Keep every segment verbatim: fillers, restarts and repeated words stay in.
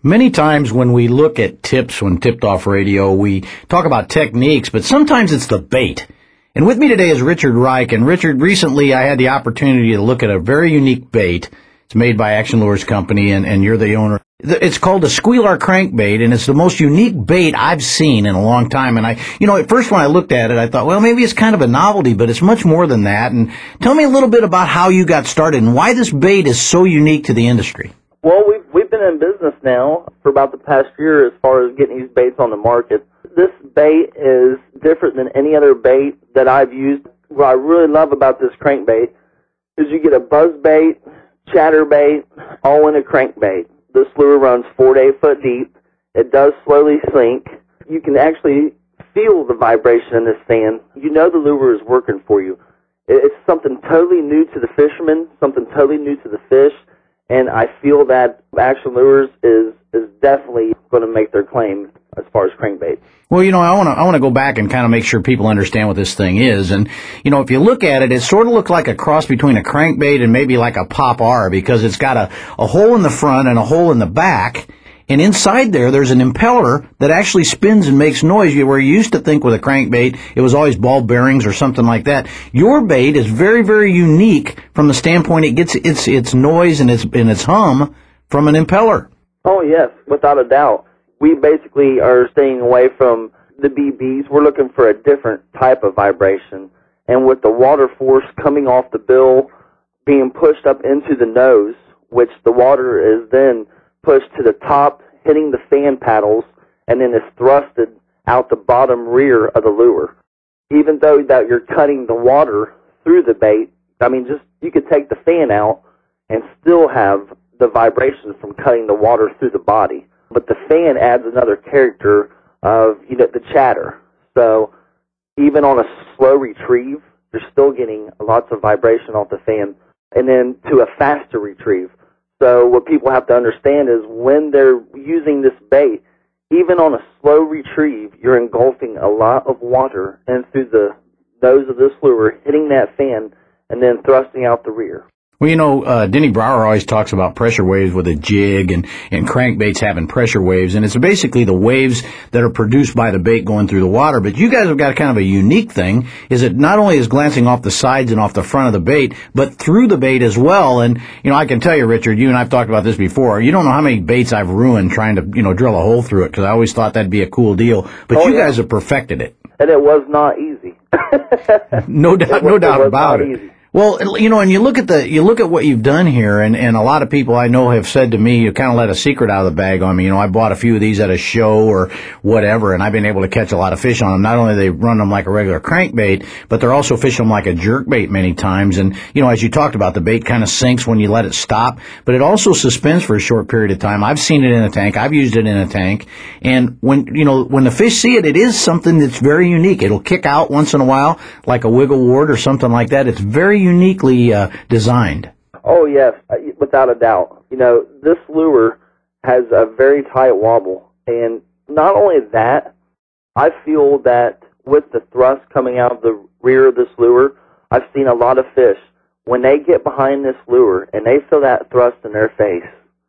Many times when we look at tips when Tipped Off Radio, we talk about techniques, but sometimes it's the bait. And with me today is Richard Reich. And Richard, recently I had the opportunity to look at a very unique bait. It's made by Action Lures Company, and, and you're the owner. It's called a Squealar Crankbait, and it's the most unique bait I've seen in a long time. And I, you know, at first when I looked at it, I thought, well, maybe it's kind of a novelty, but it's much more than that. And tell me a little bit about how you got started and why this bait is so unique to the industry. Well, we've, we've been in business now for about the past year as far as getting these baits on the market. This bait is different than any other bait that I've used. What I really love about this crankbait is you get a buzz bait, chatter bait, all in a crankbait. This lure runs four to eight foot deep. It does slowly sink. You can actually feel the vibration in this sand. You know the lure is working for you. It's something totally new to the fisherman, something totally new to the fish. And I feel that Action Lures is, is definitely going to make their claim as far as crankbait. Well, you know, I want to I want to go back and kind of make sure people understand what this thing is. And, you know, if you look at it, it sort of looks like a cross between a crankbait and maybe like a Pop R, because it's got a, a hole in the front and a hole in the back. And inside there, there's an impeller that actually spins and makes noise, where you used to think with a crankbait, it was always ball bearings or something like that. Your bait is very, very unique from the standpoint it gets its its noise and its, and its hum from an impeller. Oh, yes, without a doubt. We basically are staying away from the B Bs. We're looking for a different type of vibration. And with the water force coming off the bill, being pushed up into the nose, which the water is then pushed to the top, hitting the fan paddles, and then is thrusted out the bottom rear of the lure. Even though that you're cutting the water through the bait, I mean, just you could take the fan out and still have the vibration from cutting the water through the body. But the fan adds another character of, you know, the chatter. So even on a slow retrieve, you're still getting lots of vibration off the fan, and then to a faster retrieve. So what people have to understand is when they're using this bait, even on a slow retrieve, you're engulfing a lot of water in through the nose of this lure, hitting that fan, and then thrusting out the rear. Well, you know, uh, Denny Brower always talks about pressure waves with a jig and, and crankbaits having pressure waves, and it's basically the waves that are produced by the bait going through the water. But you guys have got kind of a unique thing, is it not only is glancing off the sides and off the front of the bait, but through the bait as well. And, you know, I can tell you, Richard, you and I've talked about this before, you don't know how many baits I've ruined trying to, you know, drill a hole through it, because I always thought that'd be a cool deal. But oh, you yeah. guys have perfected it. And it was not easy. no doubt, was, no doubt it about it. Easy. Well, you know, and you look at the, you look at what you've done here, and, and a lot of people I know have said to me, you kind of let a secret out of the bag on me. You know, I bought a few of these at a show or whatever, and I've been able to catch a lot of fish on them. Not only do they run them like a regular crankbait, but they're also fishing them like a jerkbait many times. And, you know, as you talked about, the bait kind of sinks when you let it stop, but it also suspends for a short period of time. I've seen it in a tank. I've used it in a tank. And when, you know, when the fish see it, it is something that's very unique. It'll kick out once in a while, like a wiggle wart or something like that. It's very uniquely uh, designed. Oh, yes, without a doubt. You know, this lure has a very tight wobble. And not only that, I feel that with the thrust coming out of the rear of this lure, I've seen a lot of fish, when they get behind this lure and they feel that thrust in their face,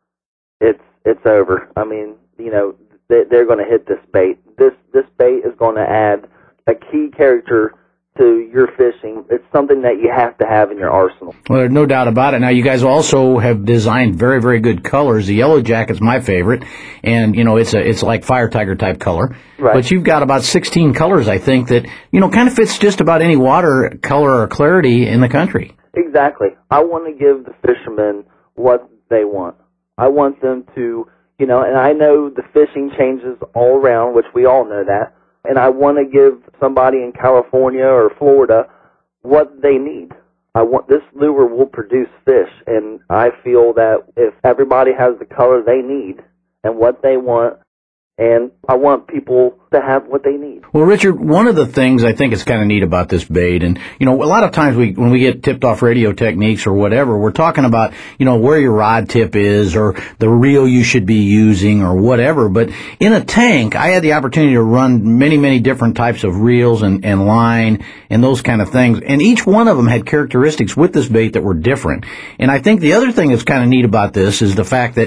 it's it's over. I mean, you know, they, they're going to hit this bait. This, this bait is going to add a key character to your fishing. It's something that you have to have in your arsenal. Well, there's no doubt about it. Now, you guys also have designed very, very good colors. The yellow jacket's my favorite, and, you know, it's a it's like fire tiger type color. Right. But you've got about sixteen colors, I think, that, you know, kind of fits just about any water color or clarity in the country. Exactly. I want to give the fishermen what they want. I want them to, you know, and I know the fishing changes all around, which we all know that. And I want to give somebody in California or Florida what they need. I want this lure will produce fish, and I feel that if everybody has the color they need and what they want, and I want people to have what they need. Well, Richard, one of the things I think is kind of neat about this bait, and, you know, a lot of times we, when we get tipped off radio techniques or whatever, we're talking about, you know, where your rod tip is or the reel you should be using or whatever. But in a tank, I had the opportunity to run many, many different types of reels and, and line and those kind of things. And each one of them had characteristics with this bait that were different. And I think the other thing that's kind of neat about this is the fact that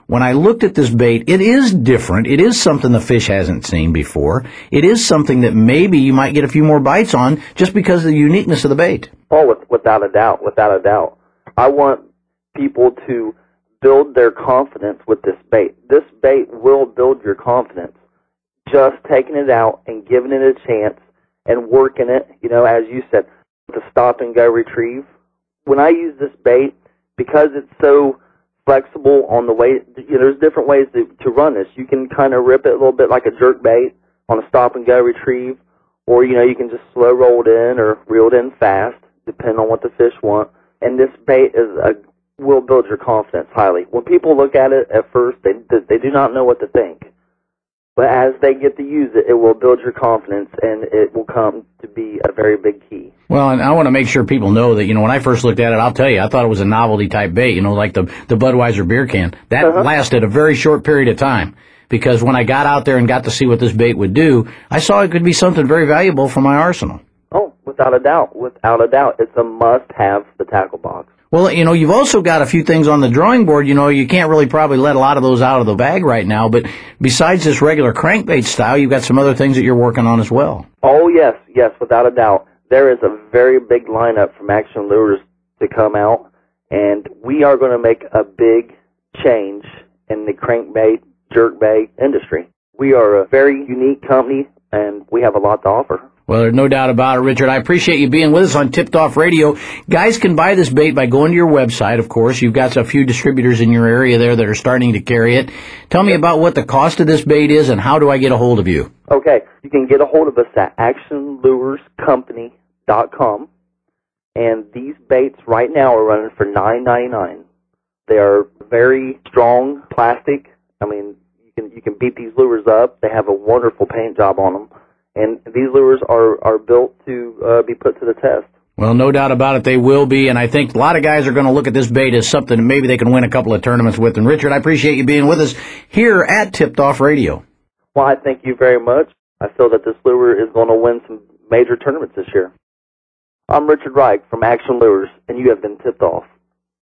when I looked at this bait, it is different. It is something the fish hasn't seen before. It is something that maybe you might get a few more bites on just because of the uniqueness of the bait. Oh, with, without a doubt, without a doubt. I want people to build their confidence with this bait. This bait will build your confidence. Just taking it out and giving it a chance and working it, you know, as you said, the stop and go retrieve. When I use this bait, because it's so flexible on the way, you know, there's different ways to, to run this. You can kind of rip it a little bit like a jerk bait on a stop and go retrieve, or, you know, you can just slow roll it in or reel it in fast, depending on what the fish want. And this bait is a, will build your confidence highly. When people look at it at first, they, they do not know what to think. But as they get to use it, it will build your confidence, and it will come to be a very big key. Well, and I want to make sure people know that, you know, when I first looked at it, I'll tell you, I thought it was a novelty-type bait, you know, like the, the Budweiser beer can. That uh-huh. lasted a very short period of time, because when I got out there and got to see what this bait would do, I saw it could be something very valuable for my arsenal. Oh, without a doubt. Without a doubt. It's a must-have, the tackle box. Well, you know, you've also got a few things on the drawing board. You know, you can't really probably let a lot of those out of the bag right now, but besides this regular crankbait style, you've got some other things that you're working on as well. Oh, yes, yes, without a doubt. There is a very big lineup from Action Lures to come out, and we are going to make a big change in the crankbait, jerkbait industry. We are a very unique company, and we have a lot to offer. Well, there's no doubt about it, Richard. I appreciate you being with us on Tipped Off Radio. Guys can buy this bait by going to your website, of course. You've got a few distributors in your area there that are starting to carry it. Tell me about what the cost of this bait is and how do I get a hold of you? Okay. You can get a hold of us at action lures company dot com. And these baits right now are running for nine ninety-nine. They are very strong plastic. I mean, you can you can beat these lures up. They have a wonderful paint job on them. And these lures are, are built to uh, be put to the test. Well, no doubt about it, they will be. And I think a lot of guys are going to look at this bait as something that maybe they can win a couple of tournaments with. And, Richard, I appreciate you being with us here at Tipped Off Radio. Well, I thank you very much. I feel that this lure is going to win some major tournaments this year. I'm Richard Reich from Action Lures, and you have been tipped off.